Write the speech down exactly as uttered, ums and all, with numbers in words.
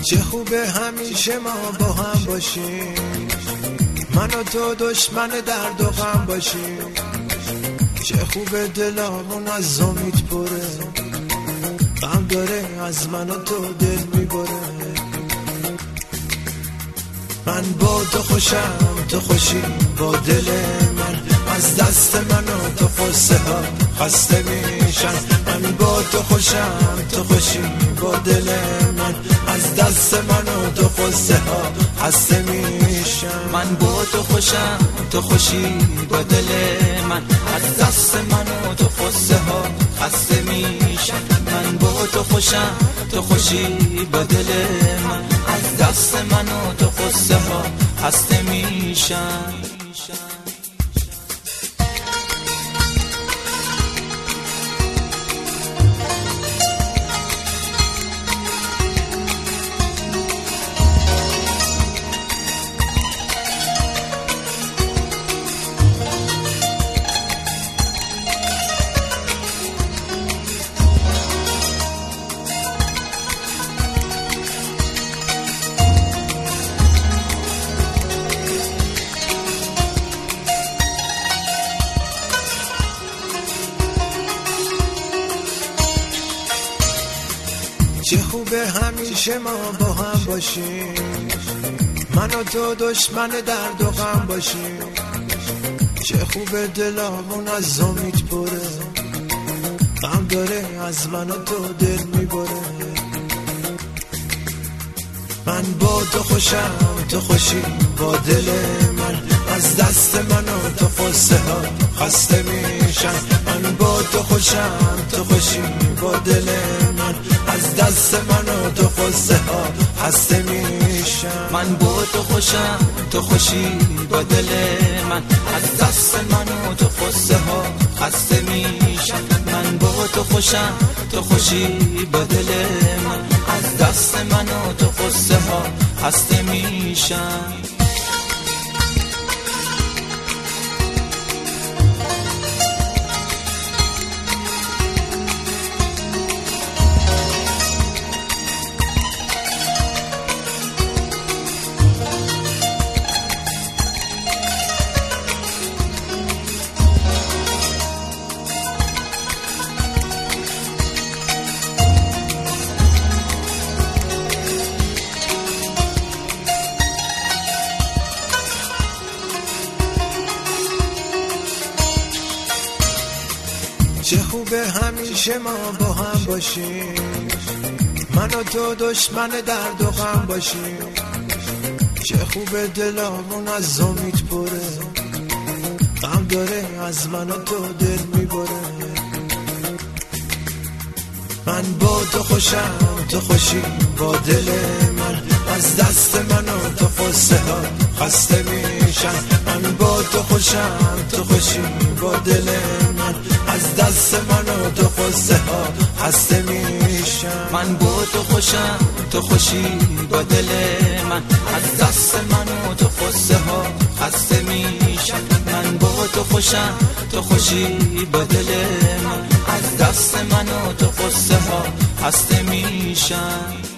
چه خوبه همیشه ما با هم باشیم، من و تو دشمن درد و غم باشیم. چه خوبه دلامون از امید پره، غم داره از من و تو دل میبره. من با تو خوشم، تو خوشی با دل من، از دست من و تو قصه ها خسته میشن. من با تو خوشم، تو خوشی با دل من، از دست من و تو قصه ها خسته میشن. من با تو خوشم، تو خوشی با دل من، از دست من و تو قصه ها خسته میشن. من با تو خوشم، تو خوشی با دل من، از دست من و تو قصه ها خسته میشن. چه خوبه همیشه ما با هم باشیم، من و تو دشمن درد و غم باشیم. چه خوبه دلامون از امید پره، غم داره از من و تو دل میبره. من با تو خوشم، تو خوشی با دل من، از دست من و تو قصه ها خسته میشن. من با تو خوشم، تو خوشی با دل من، از دست من و تو قصه ها خسته میشن. من با تو خوشم، تو خوشی با دل من، از دست من و تو قصه ها خسته میشن. من با تو خوشم، تو خوشی با دل من، از دست من و تو قصه ها خسته میشن. چه خوبه همیشه ما با هم باشیم، من و تو دشمن درد و غم باشیم. چه خوبه دلامون از امید پره، غم داره از من و تو دل میبره. من با تو خوشم، تو خوشی با دل من، از دست من و تو قصه ها خسته میشن. من با تو خوشم، تو خوشی با دل من، از دست من و تو قصه ها خسته میشن. من با تو خوشم، تو خوشی با دل من، از دست من و تو قصه ها خسته میشن. من با تو خوشم، تو خوشی با دل من، از دست من و تو قصه ها خسته میشن.